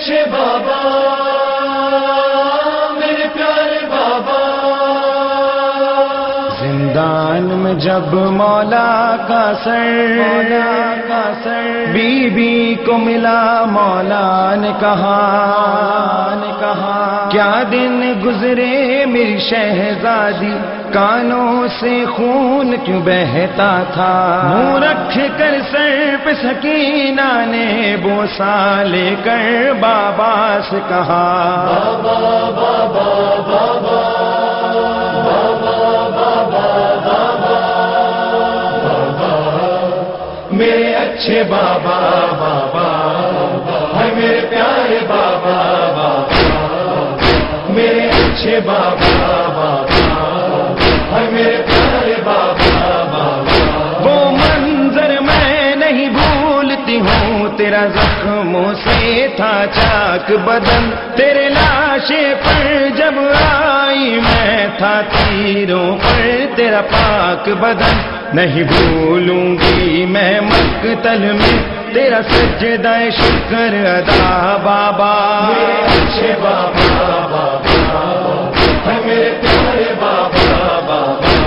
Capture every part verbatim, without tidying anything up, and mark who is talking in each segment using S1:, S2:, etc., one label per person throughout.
S1: اچھے بابا میرے پیارے بابا.
S2: زندان میں جب مولا کا سر مولا کا سر بی بی کو ملا، مولا نے کہا نے کہا کیا دن گزرے میری شہزادی، کانوں سے خون کیوں بہتا تھا. منہ رکھ کر سر پہ سکینہ نے بوسہ لے کر بابا سے کہا،
S1: بابا بابا بابا میرے اچھے بابا بابا ہے میرے پیارے بابا بابا میرے اچھے بابا بابا ہے میرے پیارے بابا بابا.
S2: وہ منظر میں نہیں بھولتی ہوں، تیرا زخموں سے تھا چاک بدن، تیرے لاشے پر جب آئی میں تھا تیروں پر تیرا پاک بدن. نہیں بھولوں گی میں مقتل میں تیرا سجدہ شکر ادا بابا.
S1: میرے اچھے بابا بابا ہے میرے پیارے بابا بابا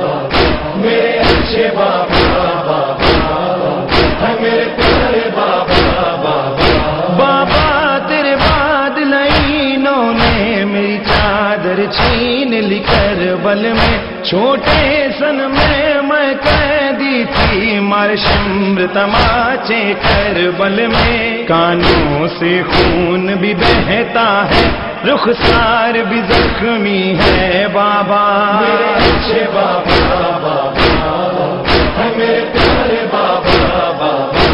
S1: میرے اچھے بابا بابا ہے میرے پیارے بابا بابا.
S2: بابا تیرے بعد لائنوں نے میری چادر چھین لی کربل میں، چھوٹے سن میں میں قیدی تھی، مار شمر تماچے کربل میں. کانوں سے خون بھی بہتا ہے، رخسار بھی زخمی ہے بابا.
S1: میرے اچھے بابا بابا ہے میرے پیارے بابا بابا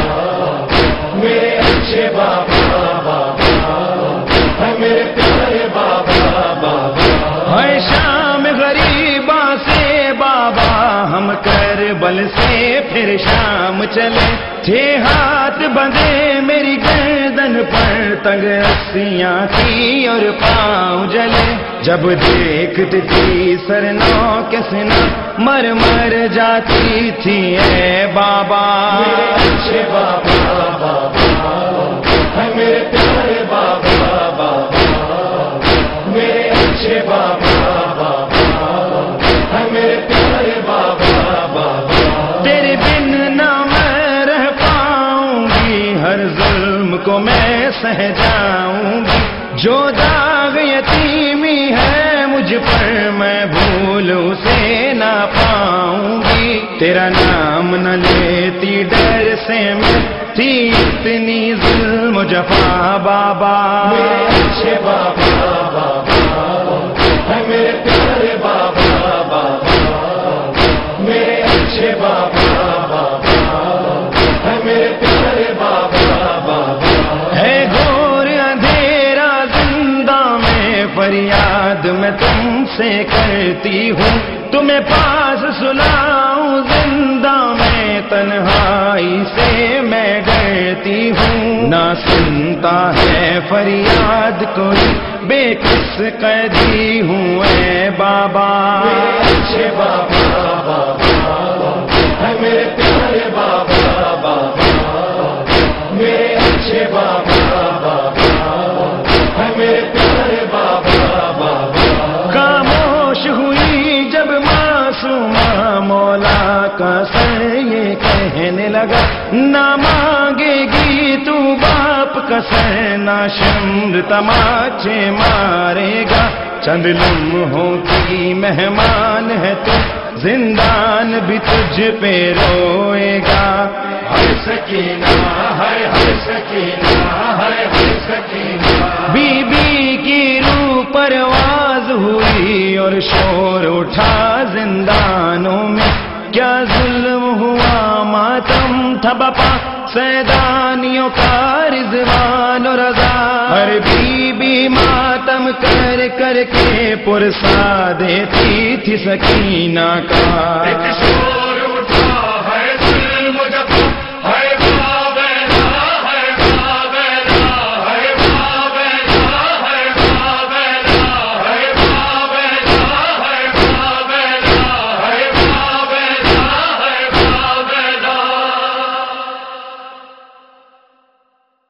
S1: میرے اچھے بابا بابا ہے میرے پیارے بابا بابا.
S2: ہے شام غریباں سے بابا ہم کربل سے پھر شام چلے، تھے ہاتھ بندھے میری گردن پر، تنگ رسیاں تھی اور پاؤں جلے. جب دیکھتی تھی سرنوں کے سنا مر مر جاتی تھی اے بابا.
S1: میرے اچھے بابا بابا ہے میرے پیارے بابا بابا میرے اچھے بابا بابا ہے میرے پیارے بابا بابا.
S2: تیرے بن نہ میں رہ پاؤں گی، ہر ظلم کو میں سہ جاؤں گی، جو داغ یتیمی ہے مجھ پر میں بھول اسے نہ پاؤں گی. تیرا نام نہ لیتی ڈر سے میں تھی اتنی ظلم و جفا بابا.
S1: میرے اچھے بابا بابا ہے میرے پیارے بابا بابا میرے اچھے بابا بابا ہے میرے پیارے بابا بابا.
S2: ہے گھور اندھیرا زندہ میں فریاد میں تم سے کرتی ہوں، تمہیں پاس سلاؤں زندہ میں تنہائی سے میں ڈرتی ہوں. نہ سنتا ہے فریاد کوئی، بے کس قیدی ہوں اے بابا.
S1: میرے اچھے بابا بابا ہے میرے پیارے بابا بابا میرے اچھے بابا بابا ہے میرے پیارے بابا بابا.
S2: خاموش ہوئی جب معصومہ مولا کا سر یہ کہنے لگا، نہ مانگے گی تو باپ کا سر، نہ شمر تماچے مارے گا. چند لمحوں کی مہمان ہے تو زندان بھی تجھ پہ روئے گا.
S1: ہر سکینہ ہے ہر سکینہ ہے ہر سکینہ.
S2: بی بی کی روح پرواز ہوئی اور شور اٹھا زندانوں میں، کیا ظلم ہوا ماتم تھا بپا سیدانیوں کا رضوان و رضا. ہر بی بی ماتم کر کر کے پرسا دیتی تھی سکینہ کا.
S1: ایک شور